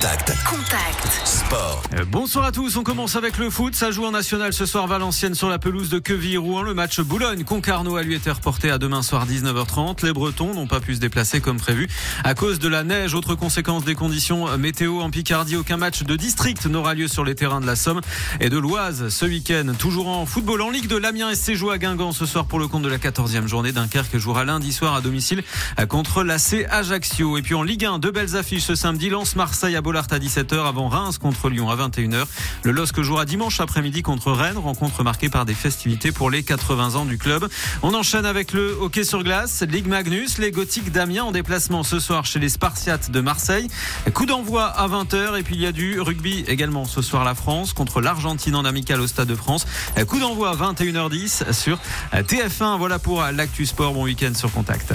Contact. Sport. Bonsoir à tous, on commence avec le foot. Ça joue en national ce soir Valenciennes sur la pelouse de Quevilly-Rouen. Le match Boulogne-Concarneau a lui été reporté à demain soir 19h30. Les Bretons n'ont pas pu se déplacer comme prévu à cause de la neige. Autre conséquence des conditions météo en Picardie, aucun match de district n'aura lieu sur les terrains de la Somme et de l'Oise ce week-end. Toujours en football en Ligue 2, l'Amiens SC joue à Guingamp ce soir pour le compte de la 14e journée. Dunkerque jouera lundi soir à domicile contre l'AC Ajaccio. Et puis en Ligue 1, deux belles affiches ce samedi. Lens-Marseille à Bollaert à 17h avant Reims contre Lyon à 21h. Le LOSC jouera dimanche après-midi contre Rennes, rencontre marquée par des festivités pour les 80 ans du club. On enchaîne avec le hockey sur glace, Ligue Magnus, les Gothiques d'Amiens en déplacement ce soir chez les Spartiates de Marseille. Coup d'envoi à 20h et puis il y a du rugby également ce soir, la France contre l'Argentine en amical au Stade de France. Coup d'envoi à 21h10 sur TF1. Voilà pour l'actu sport. Bon week-end sur Contact.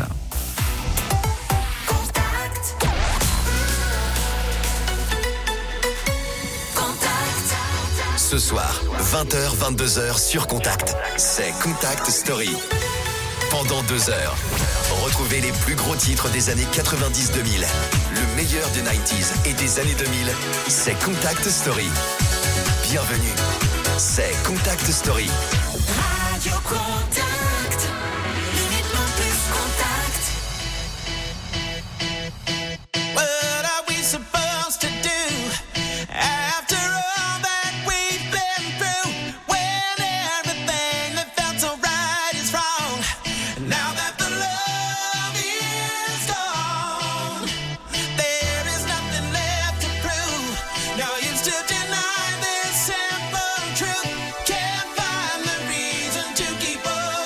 Ce soir, 20h, 22h sur Contact. C'est Contact Story. Pendant 2 heures, retrouvez les plus gros titres des années 90-2000. Le meilleur des 90s et des années 2000. C'est Contact Story. Bienvenue. C'est Contact Story. Radio Contact. Uniquement plus Contact. What are we supposed to do after all that we've been through? When everything that felt so right is wrong. Now that the love is gone, there is nothing left to prove. No use to deny this simple truth. Can't find the reason to keep on.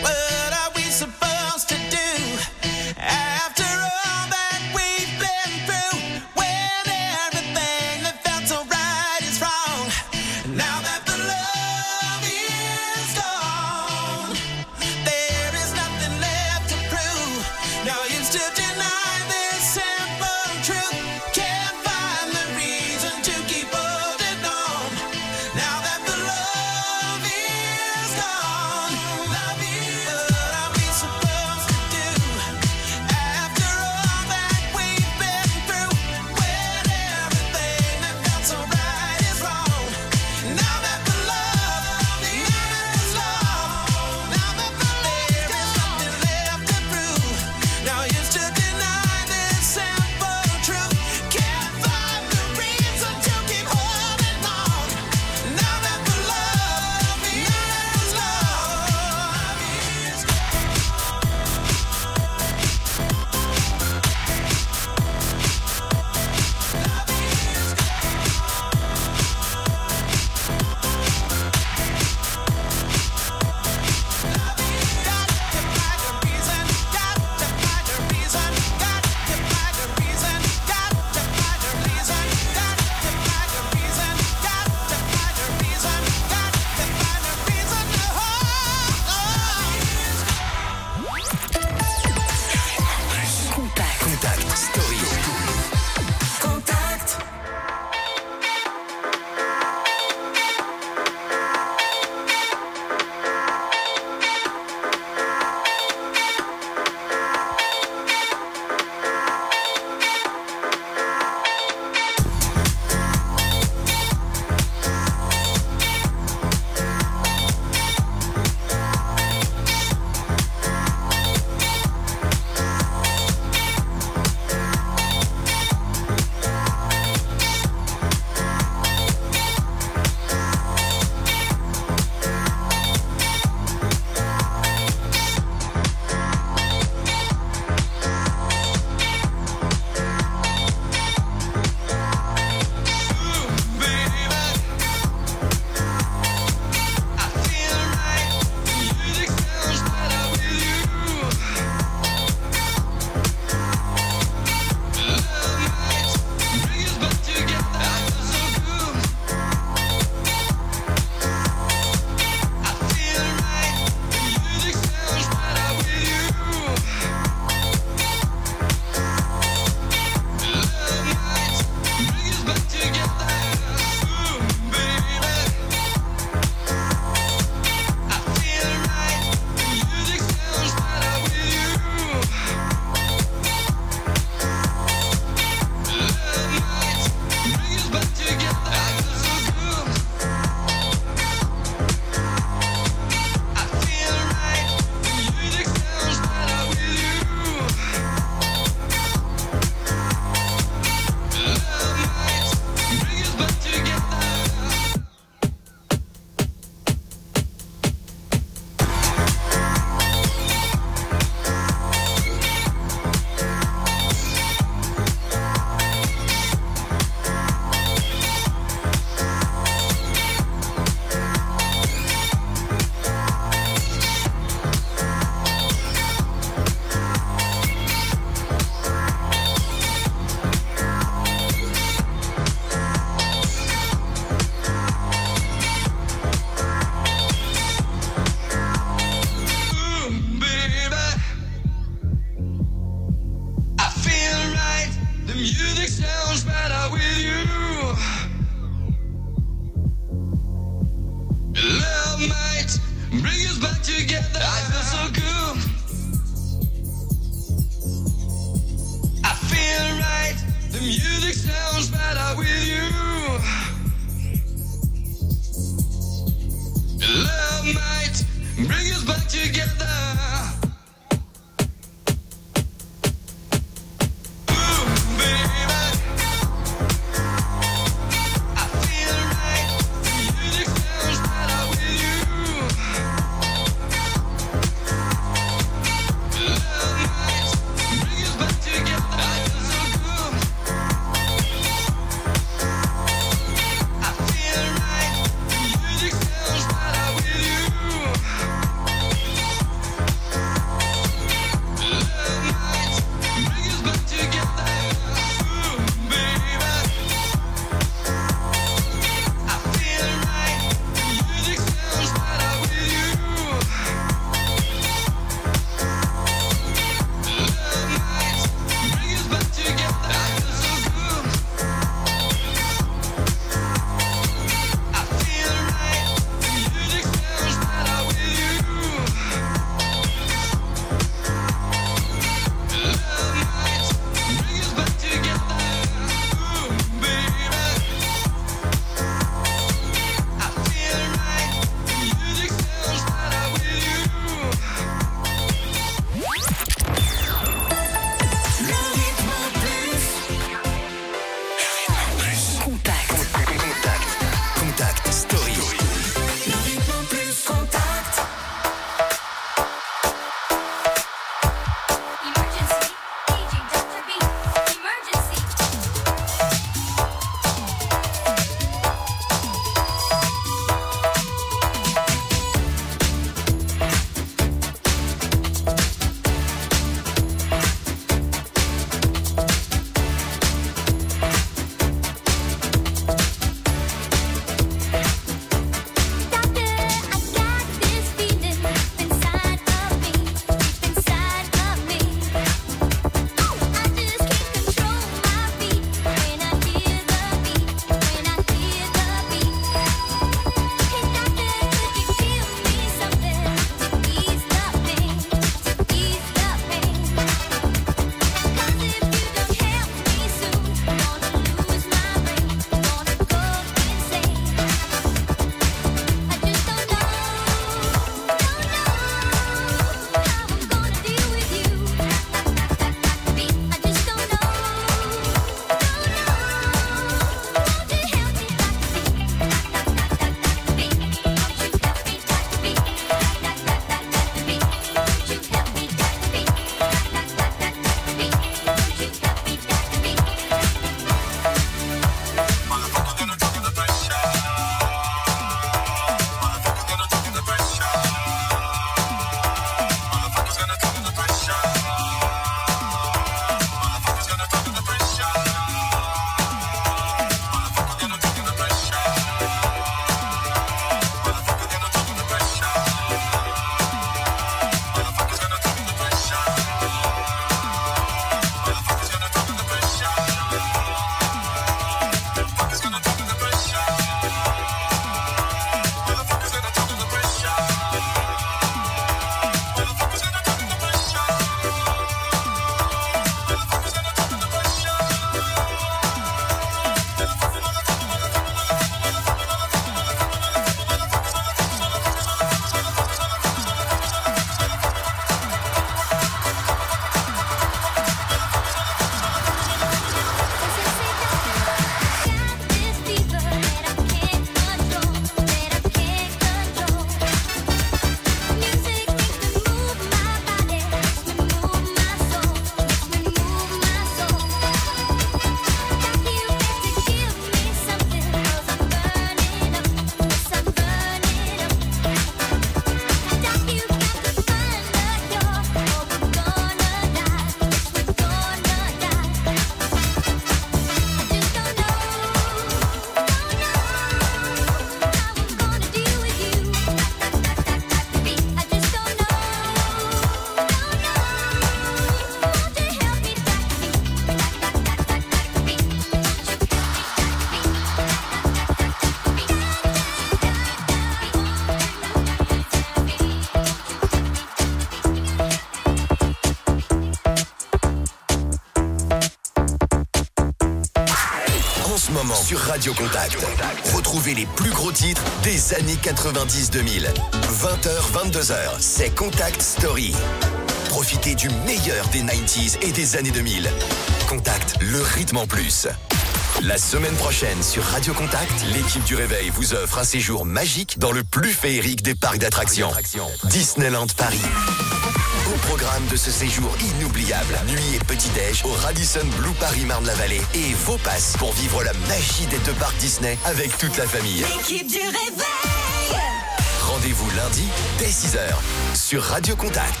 Radio Contact. Retrouvez les plus gros titres des années 90-2000. 20h, 22h, c'est Contact Story. Profitez du meilleur des 90s et des années 2000. Contact, le rythme en plus. La semaine prochaine sur Radio Contact, l'équipe du Réveil vous offre un séjour magique dans le plus féerique des parcs d'attractions. Disneyland Paris. Au programme de ce séjour inoubliable, nuit et petit-déj au Radisson Blu Paris Marne-la-Vallée et vos passes pour vivre la magie des 2 parcs Disney avec toute la famille. L'équipe du Réveil. Rendez-vous lundi dès 6h sur Radio Contact.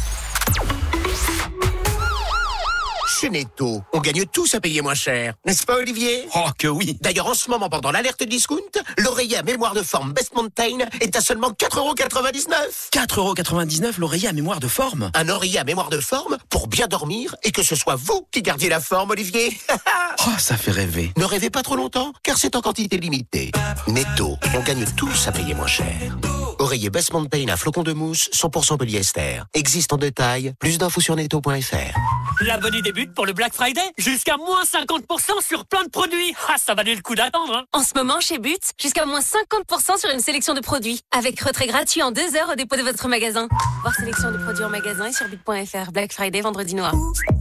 Chez Netto, on gagne tous à payer moins cher. N'est-ce pas, Olivier? Oh, que oui. D'ailleurs, en ce moment, pendant l'alerte discount, l'oreiller à mémoire de forme Best Mountain est à seulement 4,99 €. 4,99 € l'oreiller à mémoire de forme. Un oreiller à mémoire de forme pour bien dormir et que ce soit vous qui gardiez la forme, Olivier. Oh, ça fait rêver. Ne rêvez pas trop longtemps, car c'est en quantité limitée. Netto, on gagne tous à payer moins cher. Oreiller Best Mountain à flocons de mousse, 100% polyester. Existe en détail. Plus d'infos sur netto.fr. La bonne idée débute pour le Black Friday. Jusqu'à moins 50% sur plein de produits. Ah, ça valait le coup d'attendre, hein. En ce moment, chez But, jusqu'à moins 50% sur une sélection de produits. Avec retrait gratuit en 2 heures au dépôt de votre magasin. Voir sélection de produits en magasin et sur but.fr. Black Friday, vendredi noir.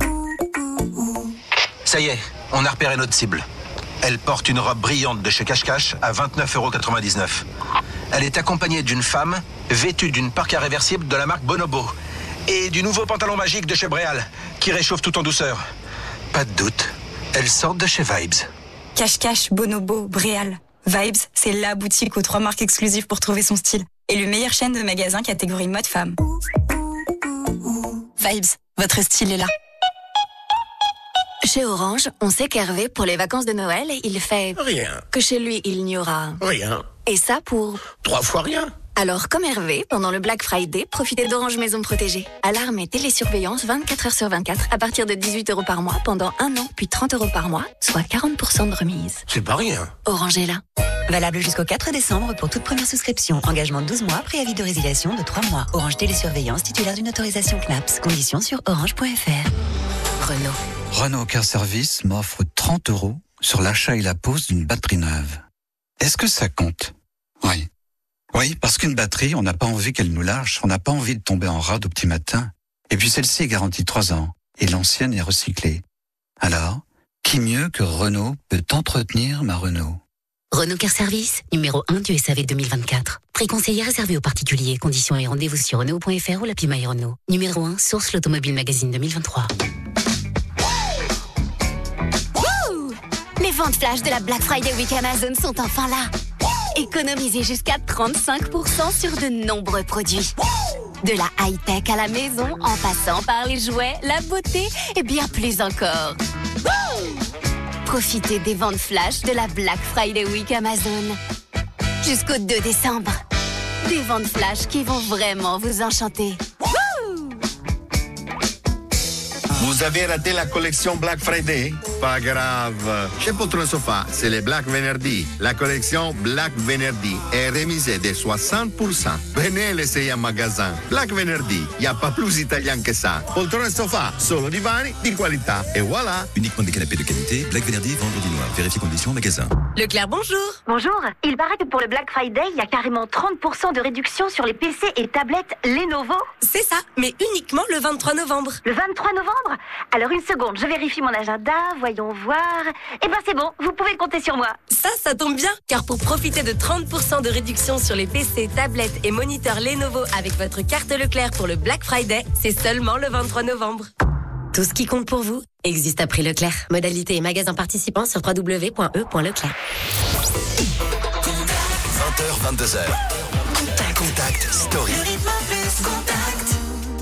Ça y est, on a repéré notre cible. Elle porte une robe brillante de chez Cache Cache à 29,99 €. Elle est accompagnée d'une femme vêtue d'une parka réversible de la marque Bonobo et du nouveau pantalon magique de chez Bréal qui réchauffe tout en douceur. Pas de doute, elles sortent de chez Vibes. Cache Cache, Bonobo, Bréal. Vibes, c'est la boutique aux 3 marques exclusives pour trouver son style. Et le meilleur chaîne de magasins catégorie mode femme. Vibes, votre style est là. Chez Orange, on sait qu'Hervé, pour les vacances de Noël, il fait... Rien. Que chez lui, il n'y aura... Rien. Et ça pour... 3 fois rien. Alors, comme Hervé, pendant le Black Friday, profitez d'Orange Maison Protégée. Alarme et télésurveillance 24 heures sur 24 à partir de 18 € par mois pendant 1 an, puis 30 € par mois, soit 40% de remise. C'est pas rien. Orange est là. Valable jusqu'au 4 décembre pour toute première souscription. Engagement de 12 mois, préavis de résiliation de 3 mois. Orange Télésurveillance, titulaire d'une autorisation CNAPS. Conditions sur orange.fr. Renault. Renault Car Service m'offre 30 € sur l'achat et la pose d'une batterie neuve. Est-ce que ça compte? Oui. Oui, parce qu'une batterie, on n'a pas envie qu'elle nous lâche, on n'a pas envie de tomber en rade au petit matin. Et puis celle-ci est garantie 3 ans, et l'ancienne est recyclée. Alors, qui mieux que Renault peut entretenir ma Renault? Renault Car Service, numéro 1 du SAV 2024. Prix conseillé réservé aux particuliers. Conditions et rendez-vous sur Renault.fr ou l'appli My Renault. Numéro 1, source l'Automobile Magazine 2023. Les ventes flash de la Black Friday Week Amazon sont enfin là. Économisez jusqu'à 35% sur de nombreux produits. De la high-tech à la maison, en passant par les jouets, la beauté et bien plus encore. Profitez des ventes flash de la Black Friday Week Amazon. Jusqu'au 2 décembre. Des ventes flash qui vont vraiment vous enchanter. Vous avez raté la collection Black Friday? Pas grave. Chez Poltron Sofa, c'est le Black Venerdì. La collection Black Venerdì est remisée de 60%. Venez l'essayer en magasin. Black Venerdì, il n'y a pas plus italien que ça. Poltron Sofa, solo divani di qualità. Et voilà. Uniquement des canapés de qualité. Black Venerdì, vendredi noir. Vérifiez conditions magasin. Leclerc, bonjour. Bonjour. Il paraît que pour le Black Friday, il y a carrément 30% de réduction sur les PC et tablettes Lenovo. C'est ça, mais uniquement le 23 novembre. Le 23 novembre? Alors une seconde, je vérifie mon agenda, voyons voir. Eh ben c'est bon, vous pouvez compter sur moi. Ça tombe bien, car pour profiter de 30% de réduction sur les PC, tablettes et moniteurs Lenovo avec votre carte Leclerc pour le Black Friday, c'est seulement le 23 novembre. Tout ce qui compte pour vous existe à prix Leclerc. Modalité et magasin participants sur www.e.leclerc. 20h, 22h. Contact Story. Le rythme plus contact.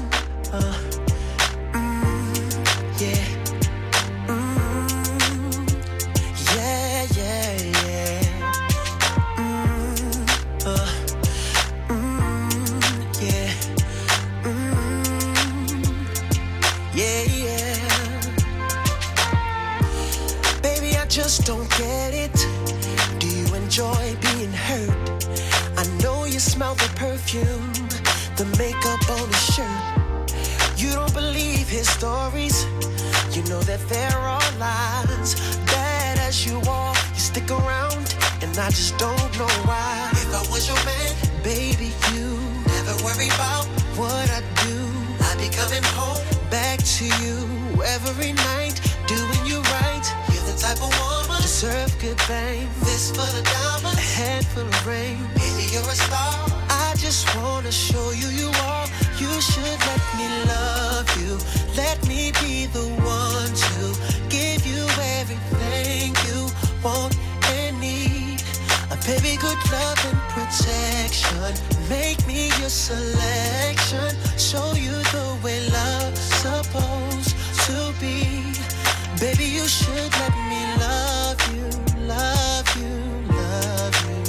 Just don't get it. Do you enjoy being hurt? I know you smell the perfume, the makeup on his shirt. You don't believe his stories. You know that there are lies. Bad as you are, you stick around, and I just don't know why. If I was your man, baby, you never worry about what I do. I'd be coming home back to you every night, doing you right. You're the type of woman deserve good fame. This full of diamonds, a head full of rain. Baby, you're a star. I just wanna show you you are. You should let me love you. Let me be the one to give you everything you want and need. A baby, good love and protection. Make me your selection. Show you the way love's supposed to be. Baby, you should let me love you, love you, love you,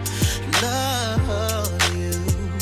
love you.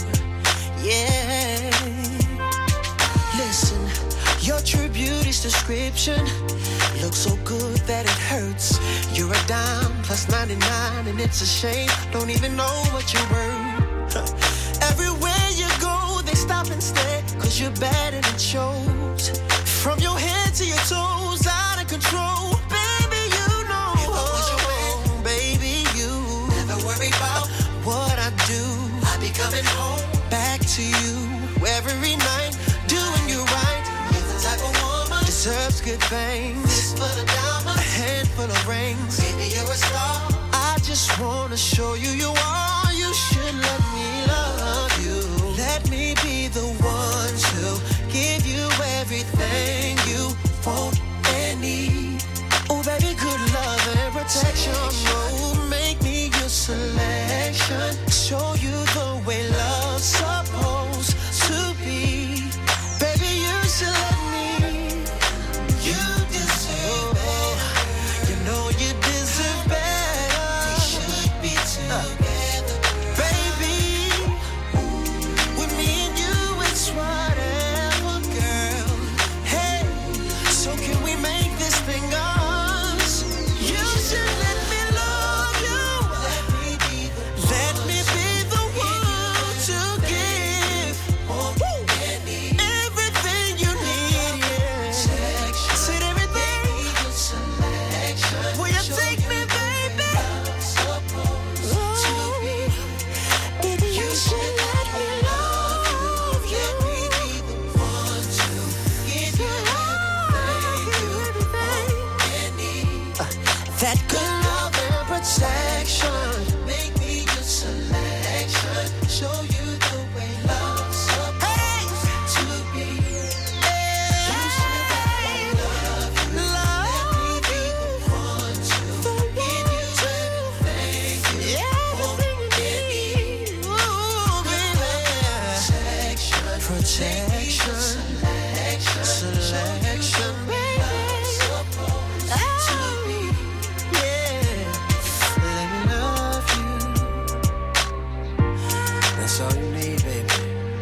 Yeah. Listen, your true beauty's description looks so good that it hurts. You're a dime plus 99 and it's a shame. Don't even know what you're worth. Everywhere you go, they stop and stare, 'cause you're bad and it shows. From your head to your toes, out of control. Baby, you know. If I was your man, baby, you never worry about what I do. I'd be coming home back to you every night, doing you right. You're the type of woman deserves good things. This full of diamonds, a handful of rings. Baby, you're a star. I just wanna show you you are. You should let me love you. Let me be the one to give you everything you want and need. Oh, baby, good love and protection. Oh, make me your selection. Show you the way love's supposed to be. Baby, you should let me. You deserve better. You know you deserve better. We should be together, baby. With me and you, it's whatever, girl. Hey, so can we make this thing us? You should let me love you. Let me be the one to give everything you need. Yeah. Said everything. Will you take me, baby? Baby, you should let me love you. Let me be the one to give you everything you need. That good love and protection. Make me your selection. Show you the way love's supposed to be. You should let me love you. Let me be the one to give you everything you want and need. Ooh, baby. Protection. Selection, baby. To be. Yeah. Let me love you. That's all you need, baby.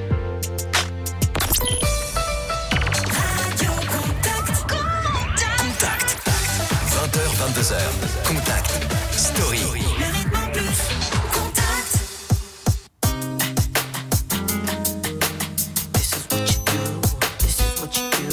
Contact. 20h, 22h. Contact. Story. Le rythme en plus. Contact. This is what you do. This is what you do.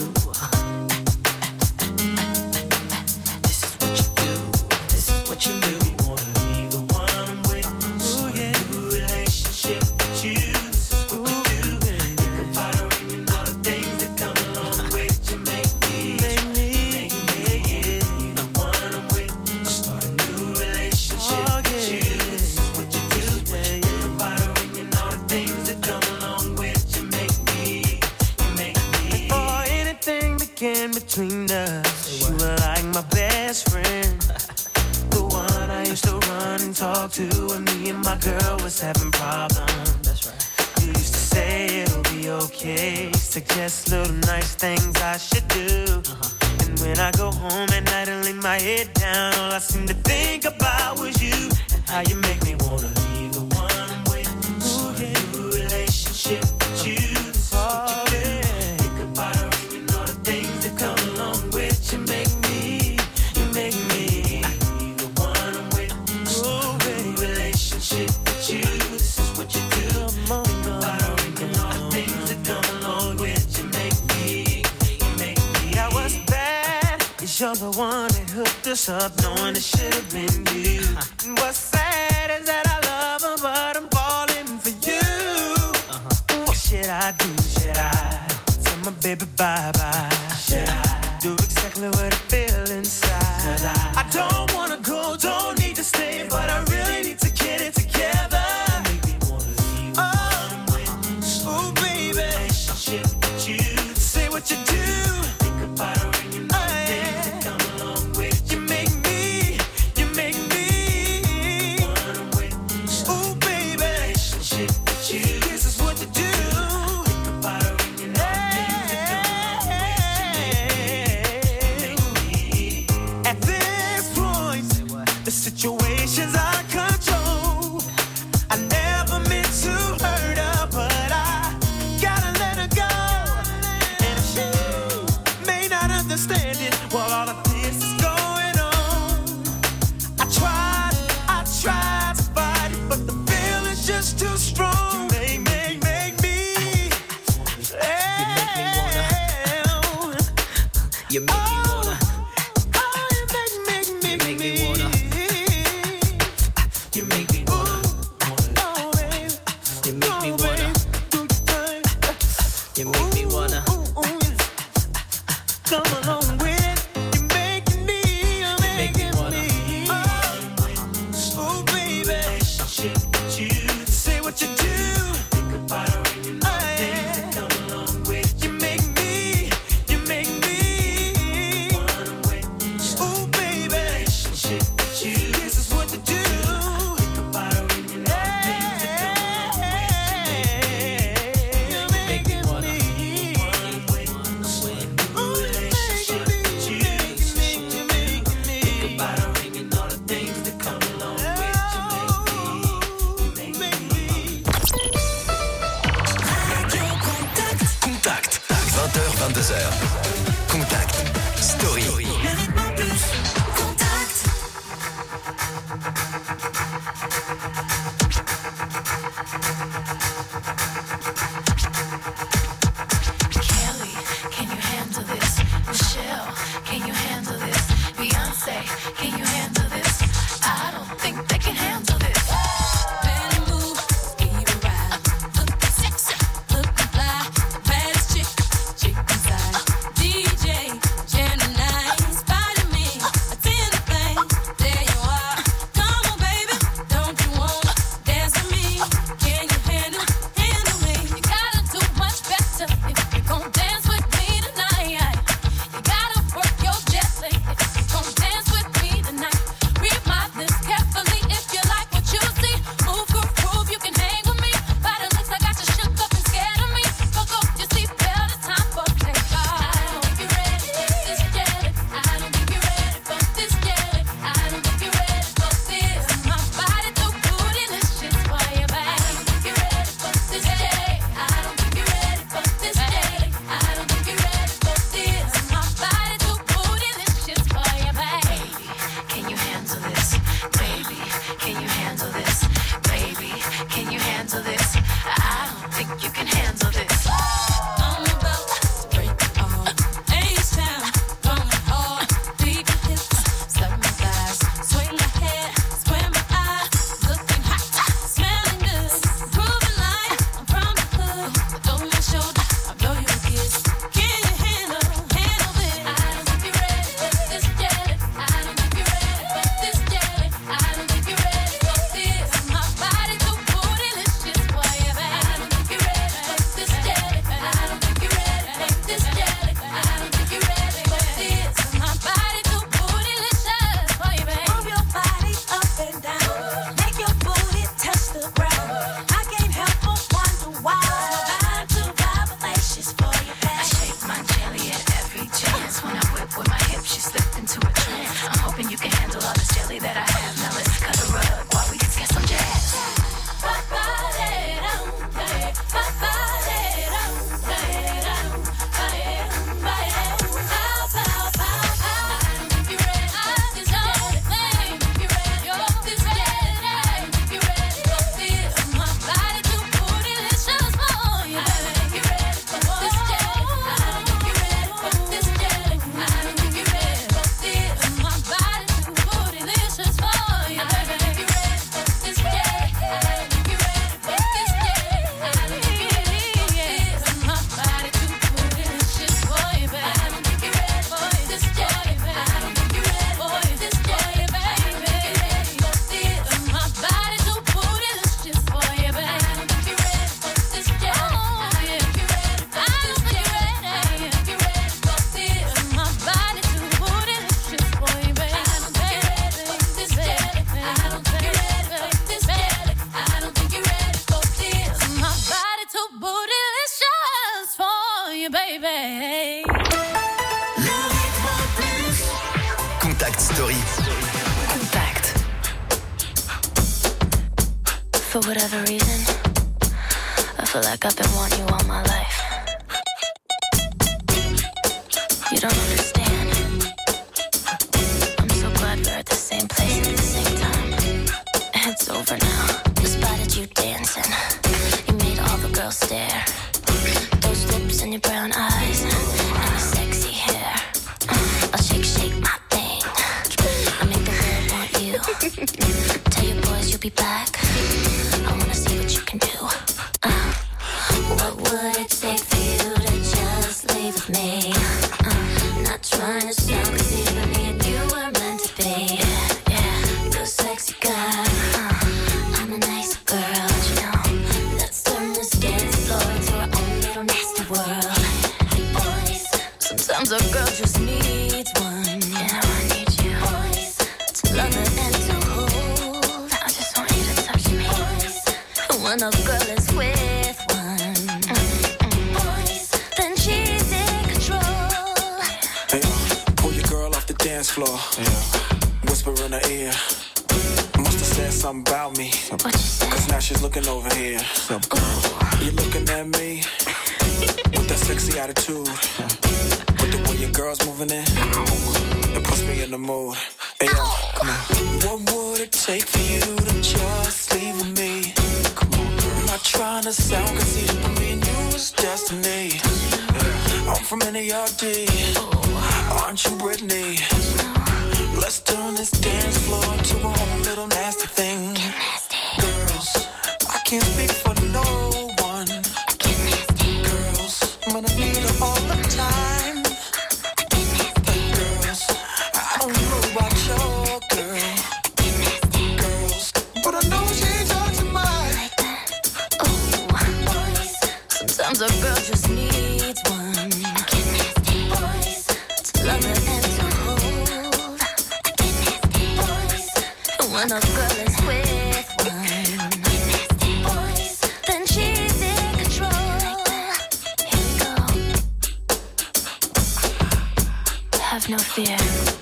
This is what you do. This is what you do. Wanna be the one I'm with. So yeah, new relationship with you. This is what you do. You can find a ring and all the things that come along with you. Make me the one I'm with. Start a new relationship with you. This is what you do. You can find a ring and all the things that come along with you. Make me. Before anything began between us, you were like my best friend. The one I used to run and talk to when me and my girl was having problems. That's right. You used to say it'll be okay, suggest little nice things I should do. And when I go home at night and lay my head down, all I seem to think about was you and how you make me wanna be the one I'm with. So a new relationship with you. This is what you do. Think about a ring and all the things that come along with you. You make me the one I'm with. So a new relationship with you. This is what you do. Think about a ring and all the things that come along with you. Make me. I was bad, 'cause you're the one that hooked this up knowing it should have been you. And what's sad is that I love her, but I'm falling for you. What should I do? Should I tell my baby bye-bye? Should I do exactly what I feel inside? I don't wanna go, don't need to stay, but I really need to get it together. Oh, baby, say what you do. Think about it when you know the things that come along with you. You make me wanna wait. Oh, baby, this is what you do. Think about it when you know the things that come along with you. At this point, the situation's out of control. I never meant to hurt her, but I gotta let her go. And she may not understand it while all of this is going on. I tried to fight it, but the feeling's just too strong. Make me. You make me wanna. You make me wanna. You make me wanna. You make me wanna. You make me wanna. Come along with it. You're making me. Oh, baby. Say what you do. Think about it when you know the things that come along with you. You make me. Oh, baby. This is what you do. Think about it when you know the things that come along with you. You're making me. Contact, 20h, 22h. Contact, Story. Le rythme en plus. Contact. Kelly, can you handle this? Michelle, can you handle this? Beyonce, can you handle this? I don't think they can handle this. Better move, give a ride. Looking sexy, looking fly. Baddest chick inside. Story. Contact. For whatever reason, I feel like I've been wanting you all my life. You don't understand. I'm so glad we're at the same place at the same time. It's over now. I spotted you dancing. You made all the girls stare. Those lips and your brown eyes and your sexy hair. I'll shake my thing. I make the world want you. Tell your boys you'll be back. I wanna see what you can do. What would it take for you to just leave with me? Not trying to sound conceited, but me and you were meant to be. Yeah, you're a sexy guy. I'm a nice girl, you know. Let's turn this dance floor into our own little nasty world. Boys, sometimes a girl just needs one. And now I need you. Boys, to love her and to hold. I just want you to touch me. Boys, when a girl is with one. Boys, then she's in control. Hey, pull your girl off the dance floor. Whisper in her ear. Must have said something about me. Cause now she's looking over here. You looking at me with that sexy attitude. With the way your girl's moving in, it puts me in the mood. Hey, yo, come on. What would it take for you to just leave with me? Come on, girl. I'm not trying to sound conceited, but me and you is destiny. I'm from NARD. Aren't you Britney? Let's turn this dance floor into a whole little nasty thing. Girls, I can't speak for no one. Girls, I'm gonna need her all the time. Girls, I don't know about your girl. Girls, but I know she ain't touching mine. Boys, sometimes a girl just needs one. Boys, to love her and to hold. Boys, when a girl is with one. Boys, then she's in control. Here we go. Have no fear.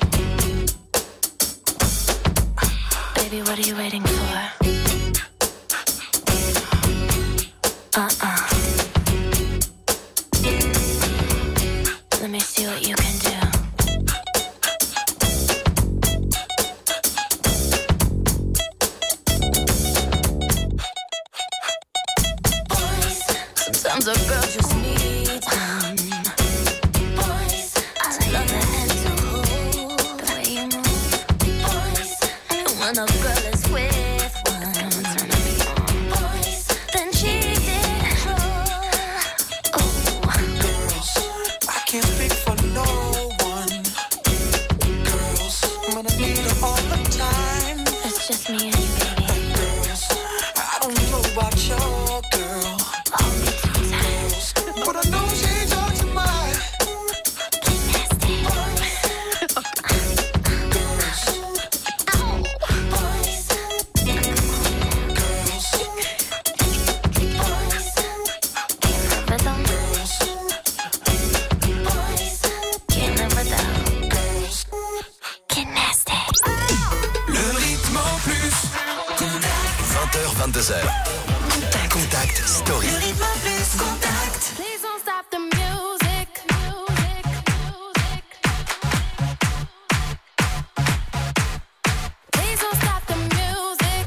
Baby, what are you waiting for? Let me see what you can do. Boys, sometimes a girl just needs one. Boys, I love her and to hold the way you move. Boys, and when a girl is with one. Boys, then she's in control. Girls, I can't speak for no one. Girls, I'm gonna need her all the time. It's just me and you, baby. Girls, I don't know about your girl. Girls, but I know she ain't touching mine. Girls, Boys, rhythm. Boys, can't live without. Get nasty. Le rythme en plus. 20h, 22h. Contact Story. Le rythme en plus. Contact. Please don't stop the music. Please don't stop the music.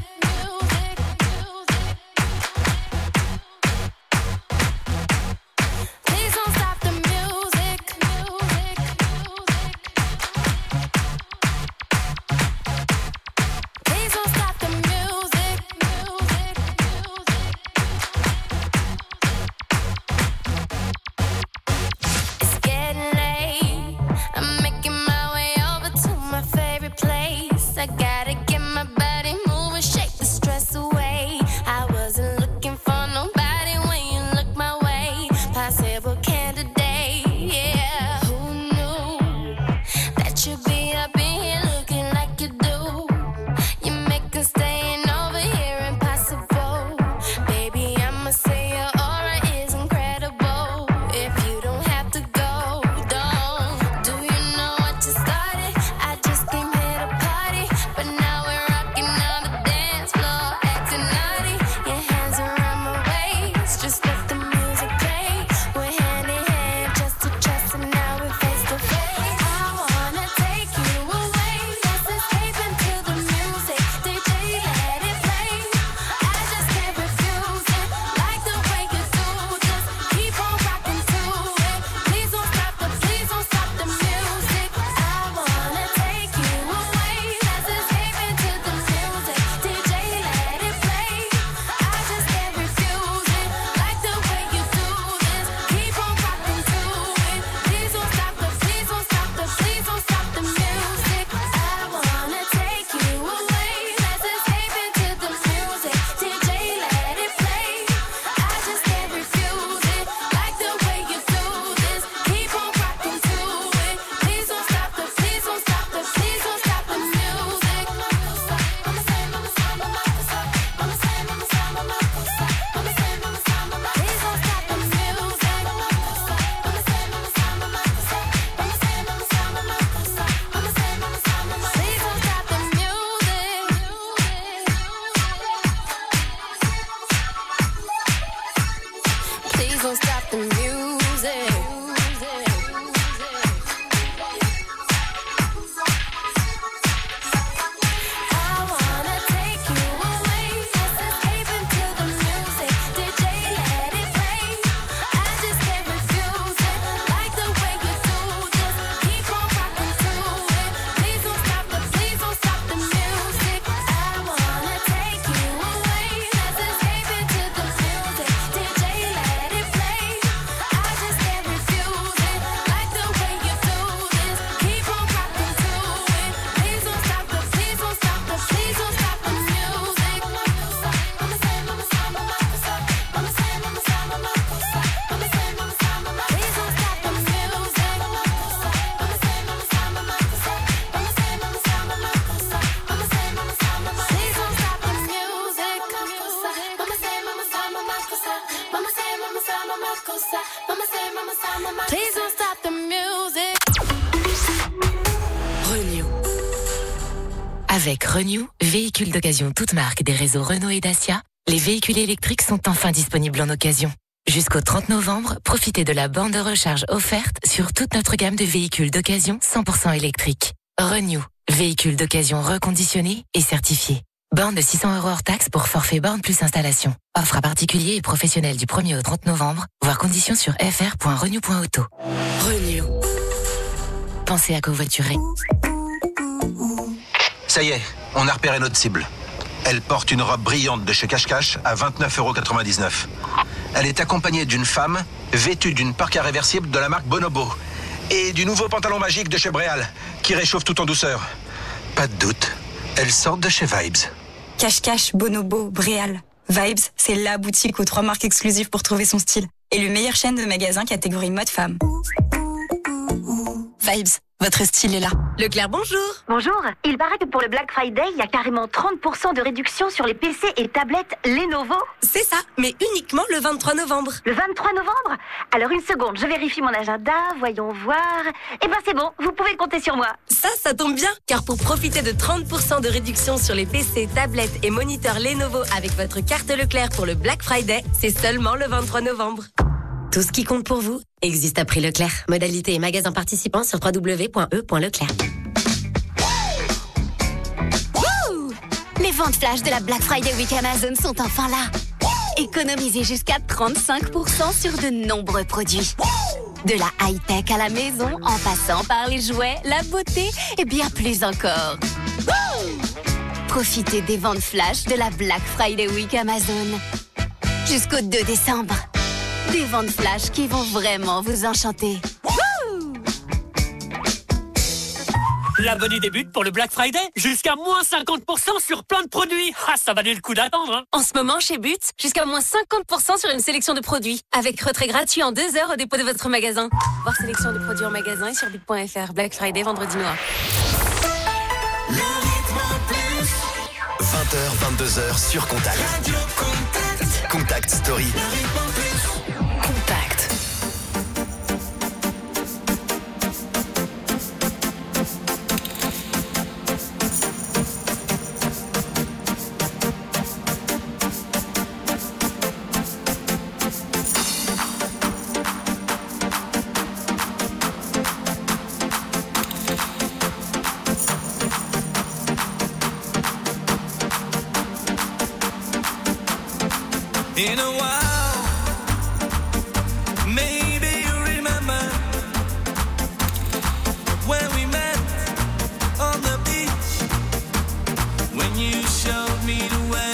Please don't stop the music. Please don't stop the music. Please don't stop the music. Renew. Avec Renew, véhicules d'occasion toutes marques des réseaux Renault et Dacia, les véhicules électriques sont enfin disponibles en occasion. Jusqu'au 30 novembre, profitez de la borne de recharge offerte sur toute notre gamme de véhicules d'occasion 100% électriques. Renew, véhicules d'occasion reconditionnés et certifiés. Borne de 600 € hors taxe pour forfait borne plus installation. Offre à particuliers et professionnels du 1er au 30 novembre, voir conditions sur fr.renew.auto. Renew. Pensez à covoiturer. Ça y est, on a repéré notre cible. Elle porte une robe brillante de chez Cache Cache à 29,99 €. Elle est accompagnée d'une femme vêtue d'une parka réversible de la marque Bonobo et du nouveau pantalon magique de chez Bréal qui réchauffe tout en douceur. Pas de doute, elles sortent de chez Vibes. Cache-cache, Bonobo, Bréal. Vibes, c'est la boutique aux 3 marques exclusives pour trouver son style. Et le meilleur chaîne de magasins catégorie mode femme. Vibes, votre style est là. Leclerc, bonjour. Bonjour. Il paraît que pour le Black Friday, il y a carrément 30% de réduction sur les PC et tablettes Lenovo. C'est ça, mais uniquement le 23 novembre. Le 23 novembre? Alors une seconde, je vérifie mon agenda, voyons voir. Eh ben c'est bon, vous pouvez compter sur moi. Ça tombe bien, car pour profiter de 30% de réduction sur les PC, tablettes et moniteurs Lenovo avec votre carte Leclerc pour le Black Friday, c'est seulement le 23 novembre. Tout ce qui compte pour vous existe à prix Leclerc. Modalité et magasins participants sur www.e.leclerc. Les ventes flash de la Black Friday Week Amazon sont enfin là. Économisez jusqu'à 35% sur de nombreux produits. De la high-tech à la maison, en passant par les jouets, la beauté et bien plus encore. Profitez des ventes flash de la Black Friday Week Amazon. Jusqu'au 2 décembre. Des ventes flash qui vont vraiment vous enchanter. La bonne débute pour le Black Friday. Jusqu'à moins 50% sur plein de produits. Ah, ça valait le coup d'attendre. Hein. En ce moment, chez But, jusqu'à moins 50% sur une sélection de produits. Avec retrait gratuit en 2 heures au dépôt de votre magasin. Voir sélection de produits en magasin et sur but.fr. Black Friday, vendredi noir. 20h, 22h sur Contact. Contact Story. Contact. In a while, maybe you remember when we met on the beach, when you showed me the way.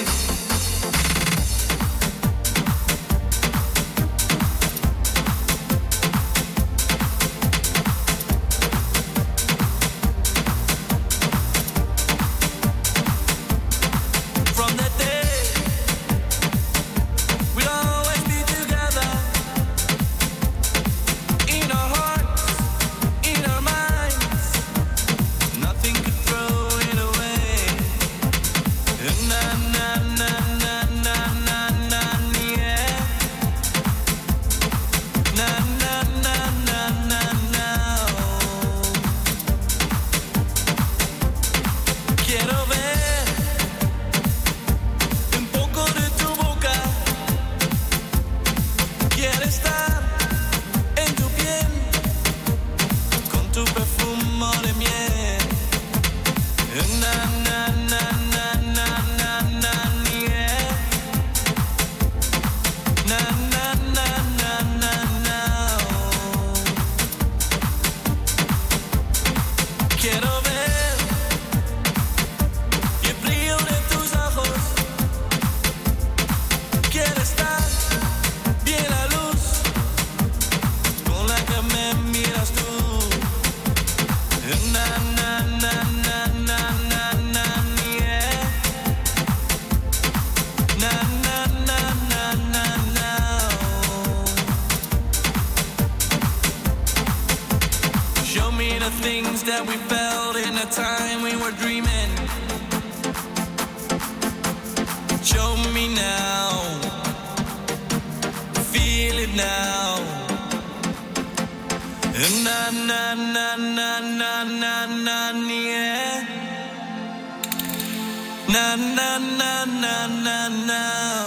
From that day now. Na na na na na na na yeah. Na na na na na na.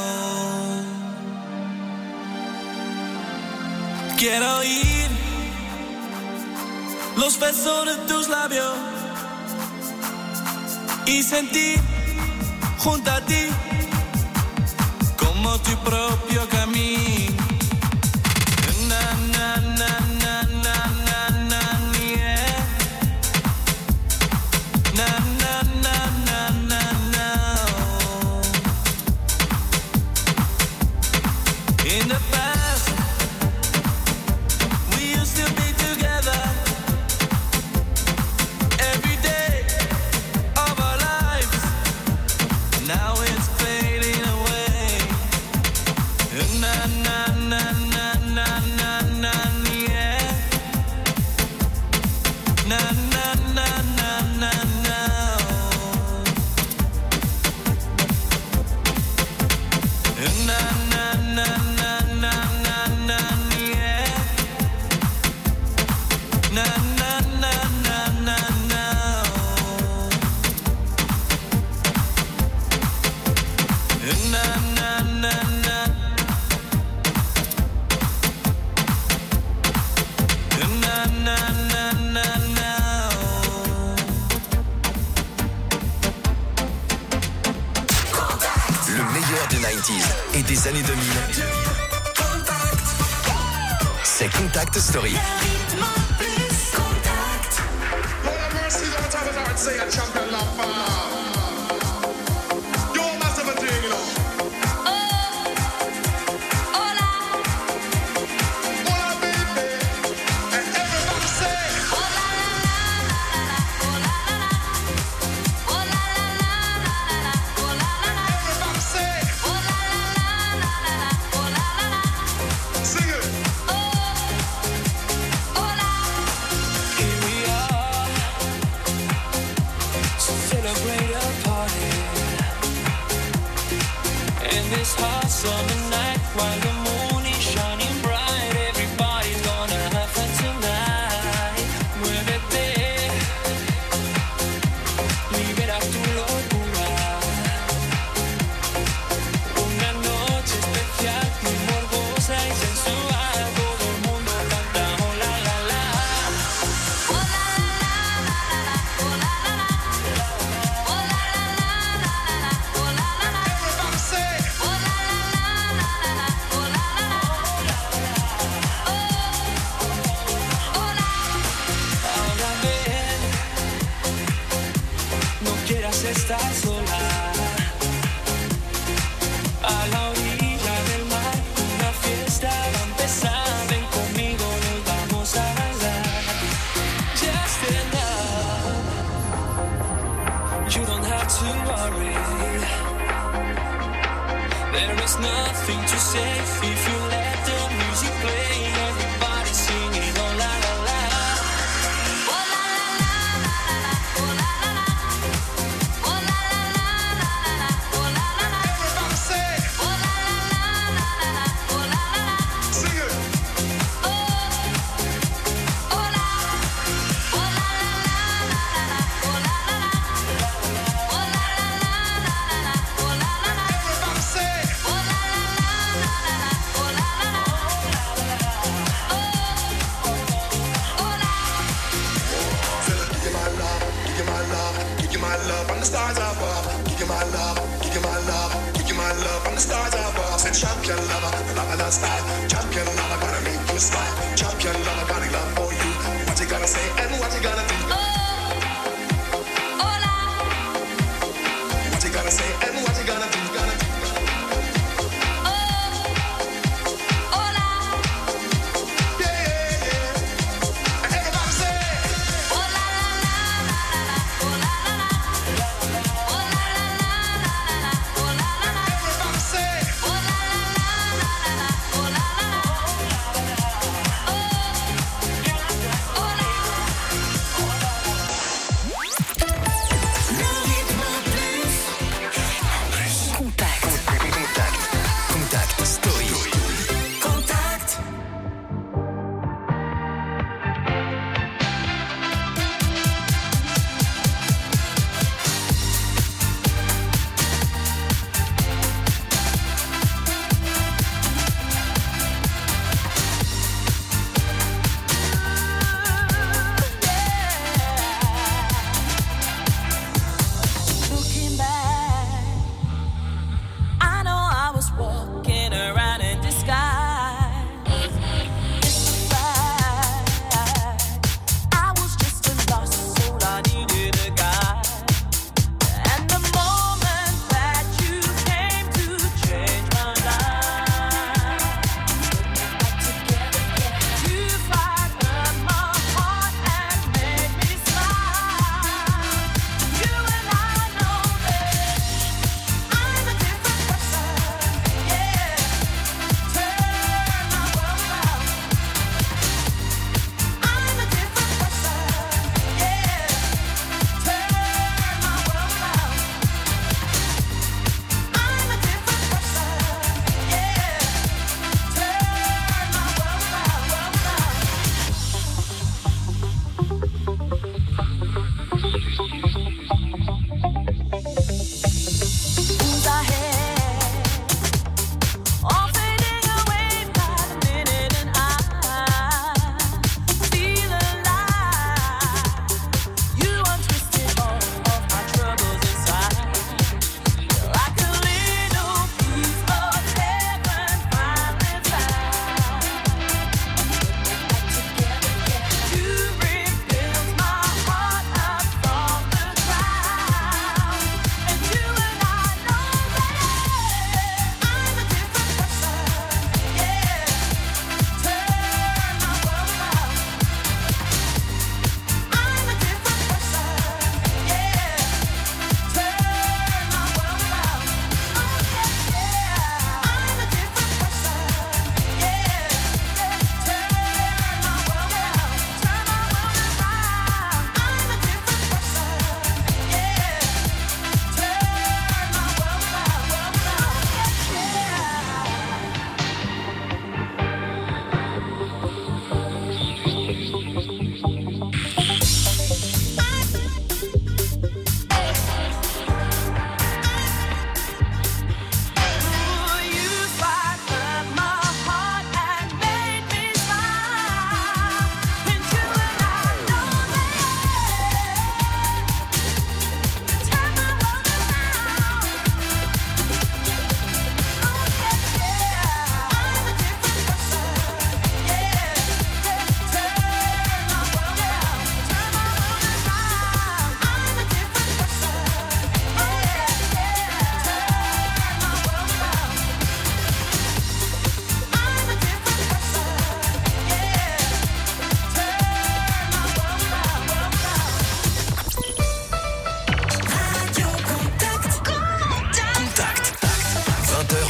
Quiero oír los besos de tus labios y sentir junto a ti como tu propio camino. Na na na na na na na yeah. Na na na na na na. In the past we used to be together every day of our lives. Now it's fading away. Na na na na na na na yeah. Na na na na na na. Na na na na na na na yeah. Na na na na na na. Na na na na. Na na na na na. Le meilleur des 90s et des années 2000. C'est Contact Story. This hot summer night, while the moon is shining bright, everybody's gonna have fun tonight. Muévete, libera tu locura. Una noche especial, muy morbosa y sensual. Todo el mundo canta oh la la la. Oh la la la la la, oh la la la. Oh la la la la la, oh la la la. Everybody say. Estar sola a la orilla del mar, una fiesta va a empezar, ven conmigo, nos vamos a bailar. Just stand up, you don't have to worry, there is nothing to say if you let the music play, everybody singing oh la la la. Oh la la la la la, oh la la la. From the stars above, give you my love, give you my love, give you my love from the stars above. Said champion lover, love and style. Champion lover, gonna make you smile. Champion lover, got a love for you. What you gonna say and what you gonna do? Hola. What you gonna say and what you gonna do? Hola.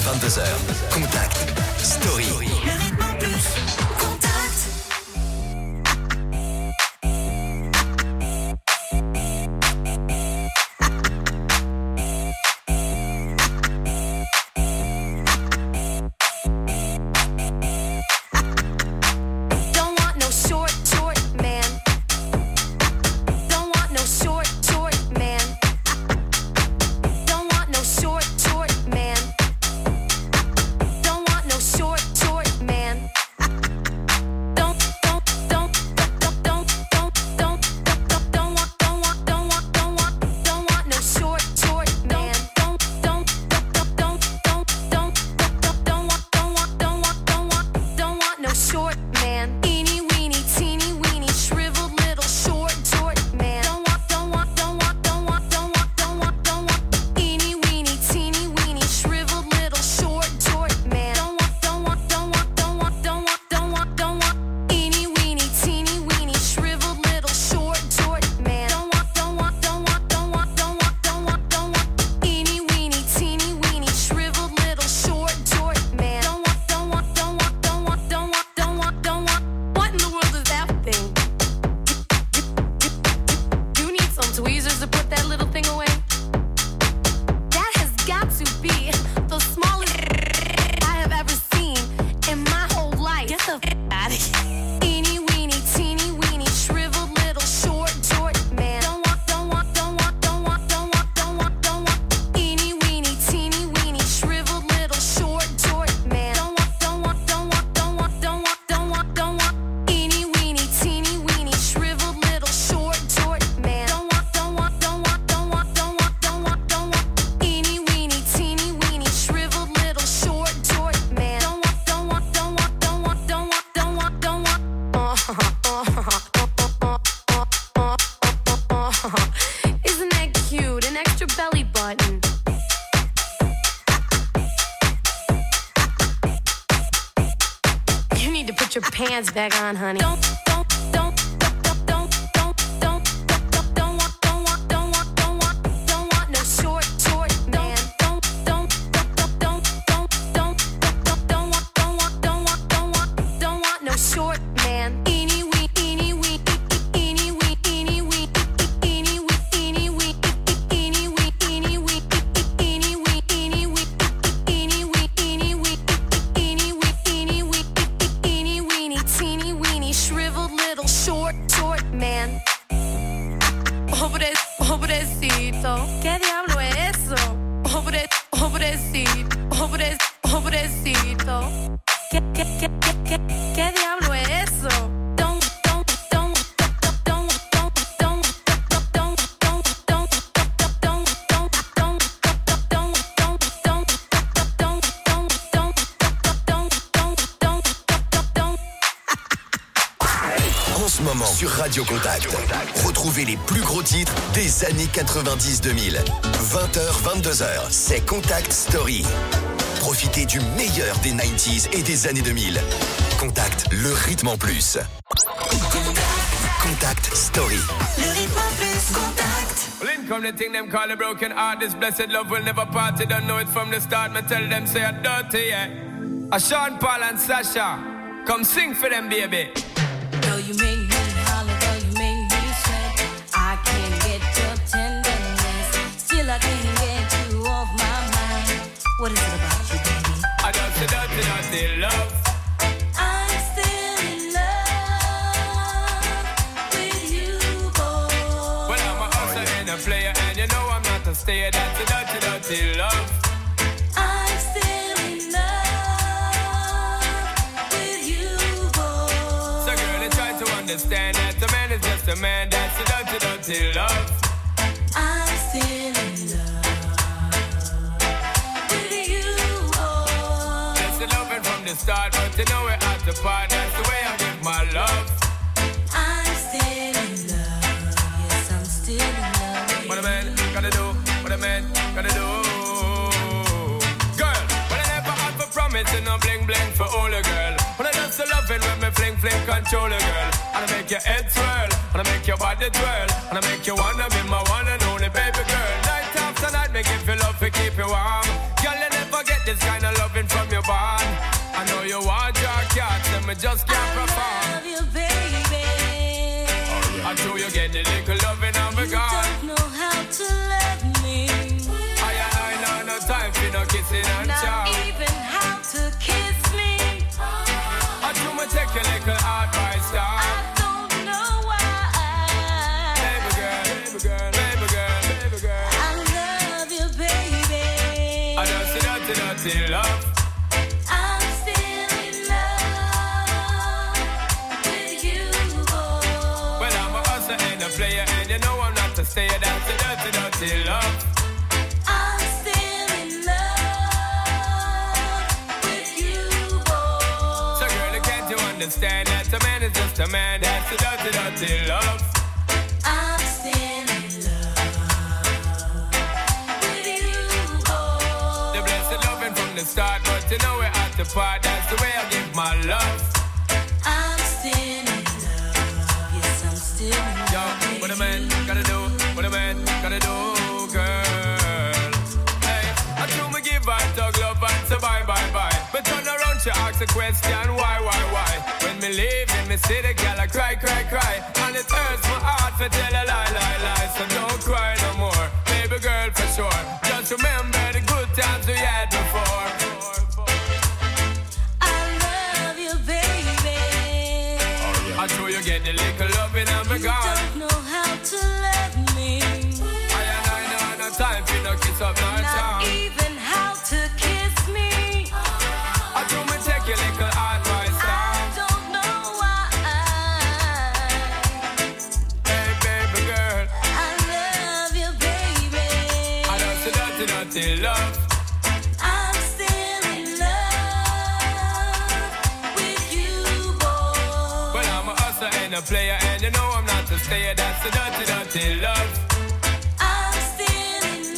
22h. Contact Story. Le rythme en plus. Contact. Don't want no short man. Don't want no short man. Don't want no short man. Don't want no short man. Don't want no short man. Don't want no short man. Eeny weeny teeny weeny shriveled little short man. Don't want eeny weeny teeny weeny shriveled little short man. Don't want eeny weeny teeny weeny shriveled little short man. Don't want eeny weeny teeny weeny shriveled little short man. Don't want. What in the world is that thing? You need some tweezers to put that little thing away. That has got to be the smallest I have ever seen in my whole life. Get the out of here. Eeny weeny teeny weeny shriveled little short man. Don't want eeny weeny teeny weeny shriveled little short man. Don't want eeny weeny teeny weeny shriveled little short man. Don't want eeny weeny teeny weeny shriveled little short man. Isn't that cute? An extra belly button. You need to put your pants back on, honey. Don't want no short man. Don't want no short man. Eeny wee, eeny wee, eeny wee, eeny wee, eeny wee, eeny wee, eeny wee, eeny wee, eeny wee, eeny wee, eeny wee, eeny wee, eeny wee, eeny wee, eeny weeny, teeny weeny, shriveled little short man. Pobrecito, ¿qué diablo es eso? Pobrecito, ¿Qué diablo es eso? En ce moment, sur Radio Contact, retrouvez les plus gros titres des années 90-2000. 20h, 22h, c'est Contact Story. Profitez du meilleur des 90s et des années 2000. Contact, le rythme en plus. Contact Story. Le rythme en plus. Contact. Well, in come the thing them call a broken heart. This blessed love will never part. They don't know it from the start. Me tell them say I'm dirty, yeah. A Sean Paul and Sasha, come sing for them, baby. Though you make me holler, though you make me sweat, I can't get your tenderness. Still I can't get you off my mind. What is it about you, baby? I dirty, dirty, dirty love. I'm still in love with you, boy. Well, I'm a hustler and a player, and you know I'm not a stayer. That's a dirty, dirty love. I'm still in love with you, boy. So girl, I try to understand that a man is just a man. That's a dirty, dirty love. I'm still in love with you, boy. That's the loving from the start, but you know we're at the part. That's the way I give my love. I'm still in love. Yes, I'm still in love. What a man gotta do, what a man gotta do. Girl, when I never had for promise, no bling bling for all a girl. When I just love it when me fling fling control a girl. And I make your head swirl, and I make your body twirl, and I make you wanna be my one and only baby girl. Night after night, hard, make it feel love to keep you warm. Girl, you never get this kind of loving from your bond. I know you want your cat, and me just can't perform. I love you, baby. I know you get the little loving of me gone. You don't know how to love me. I know no time for no kissing and chow. Not even how to kiss me. I do me take a little advice down. I don't know why. Baby girl, baby girl, baby girl, baby girl. I love you, baby. I don't see nothing, nothing love. I'm still in love with you, boy. Well, I'm a hustler and a player, and you know I'm not to stay. That's the dirty, dirty love. I'm still in love with you, boy. So girl, can't you understand that a man is just a man? That's the dirty, dirty love. I'm still in love with you, boy. The blessed loving from the start, but you know we're at the part. That's the way I give my love. I'm still in love. Yes, I'm still in love. Yo, what a man gotta do, what a man gotta do, girl. Hey, I do me give her dog love and say bye, bye, bye. But turn around, she asks a question, why? When me leave in me city, girl, I cry, cry, cry. And it hurts my heart to tell a lie, lie, lie. So don't cry no more, baby girl, for sure. Just remember the good times we had before. I love you, baby. I know you get the little loving and me gone. You don't know how to love me. I know no time for no kiss up, no Not time. even how to kiss me. I do me take your little advice down. I don't know why. Hey, baby girl. I love you, baby. I don't see nothing, nothing love. I'm still in love with you, boy. Well, I'm a hustler and a player, and you know I'm not to stay. That's the dirty, dirty love. I'm still in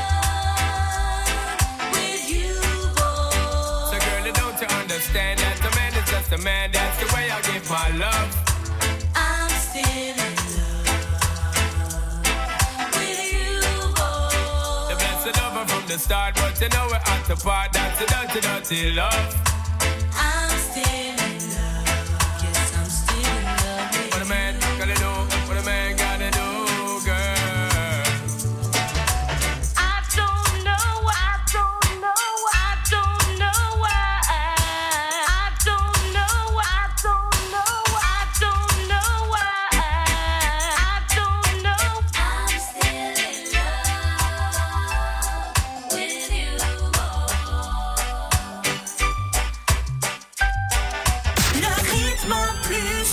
love with you, boy. So, girl, don't you understand that a man is just a man? That's the way I give my love. I'm still in love with you, boy. The blessed lover from the start, but you know we're at the part. That's the dirty, dirty love. I'm still in love. Yes, I'm still in love with What a man gotta do, what a man gotta do, girl. I don't know why. I don't know why. I don't know why. I don't know why. I don't know why. I don't know why. I don't know. I'm still in love with you, Le rythme plus.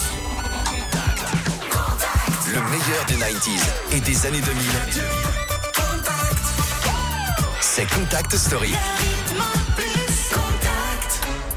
Le meilleur des 90s et des années 2000. C'est Contact Story. Le rythme plus. Contact.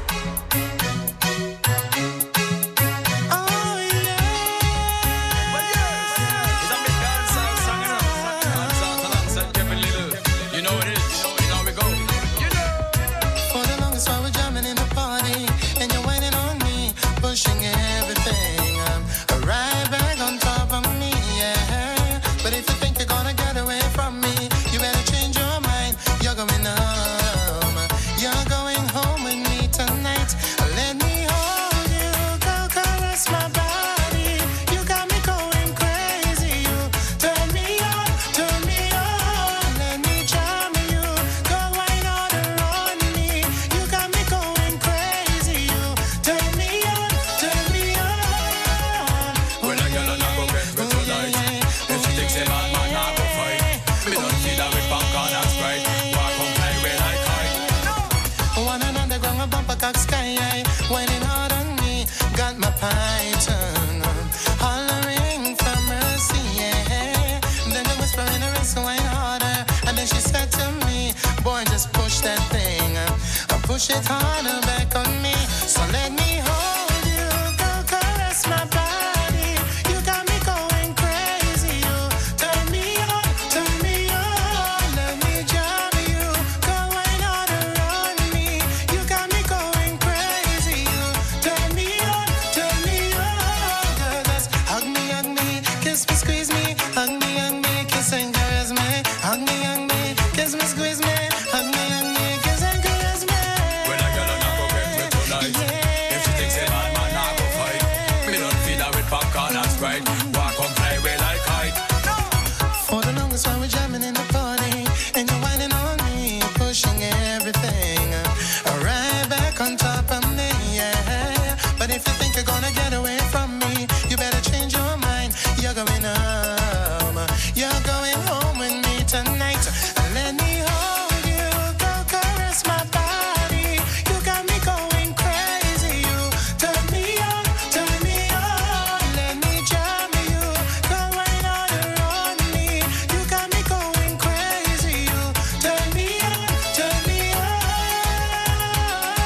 You know what it is. You know we go. For the longest while we're jamming in the party, and you're waiting on me, pushing everything. Right back on top of me, yeah. But if you think you're gonna get away from me, you better change your mind. You're going home. You're going home with me tonight. Let me hold you, go caress my body. You got me going crazy. You turn me on, turn me on. Let me charm you, go right on around me. You got me going crazy. You turn me on, turn me on. When a girl on a go get me tonight, if she thinks it hard, man, I go fight. Me don't see that with popcorn and Sprite. Walk on play when I kite. One and underground, a bumper cock sky high, whining hard on me, got my python hollering for mercy, yeah. Then the whisper in her ear, so wine harder, and then she said to me, boy, just push that thing, push it harder back on me, so let me